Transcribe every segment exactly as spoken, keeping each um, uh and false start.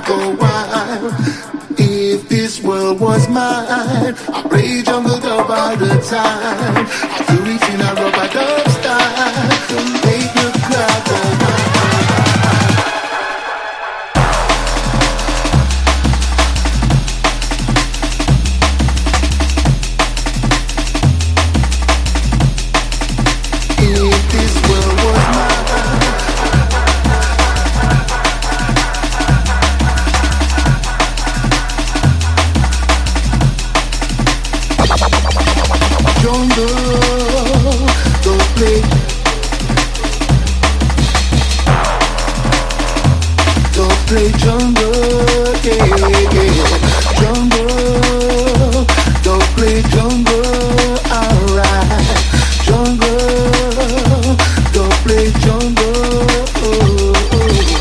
go wild. If this world was mine, I'd play jungle dub all the time. I'd do it in a rubber dub style to make the crowd go wild. Play jungle, yeah, yeah. Jungle, don't play jungle, alright. Jungle, don't play jungle. Oh, oh.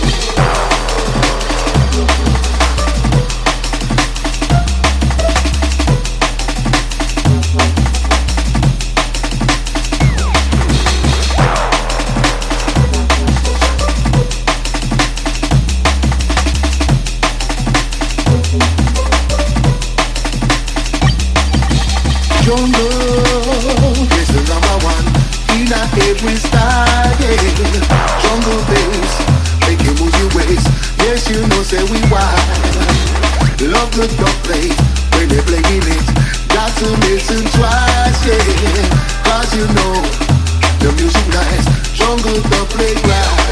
Jungle is the number one in every style, yeah. Jungle bass, make you move your waist. Yes, you know, say we wild. Love the dub plate when they playing it. Got to listen twice, yeah. Cause you know, the music nice. Jungle dub plate right.